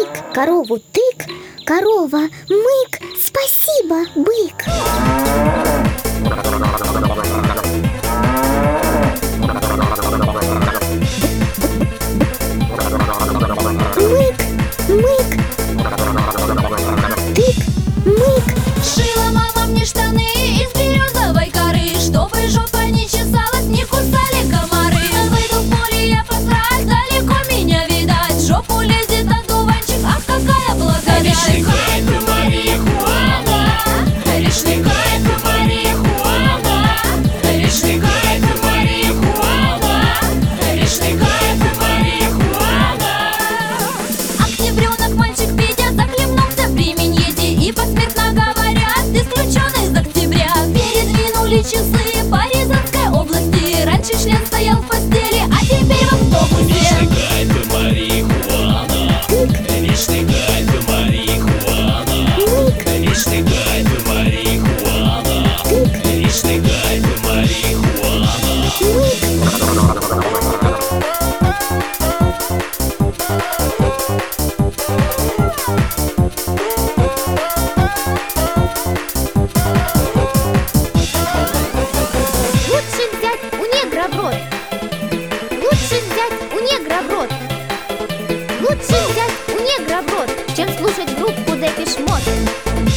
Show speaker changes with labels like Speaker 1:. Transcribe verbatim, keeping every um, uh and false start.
Speaker 1: тык, корову тык, корова мык, спасибо, бык. Мык, мык, тык, мык.
Speaker 2: Шила мама мне штаны из березовой коры, чтобы жопа не чесалась, не кусали комары. Выйду в поле я посрать, далеко меня видать. Жопу лезет одуванчик, ах, какая благодать.
Speaker 3: Речный кайф, марихуана. Речный кайф, марихуана. Речный кайф, марихуана. Речный кайф, марихуана.
Speaker 2: Октябренок, мальчик Петя, захлебнулся при миньете и посмертно говорят, исключен из октября. Передвинули часы по Рязанской области. Раньше член стоял в постели, а теперь в автобусе.
Speaker 3: Речный кайф, марихуана. Речный кайф, марихуана. Речный кайф, марихуана. Речный кайф, марихуана.
Speaker 1: Лучше взять у негра в рот. Лучше взять у негра в рот. Лучше взять у негра в рот, чем слушать группу Депеш Мод.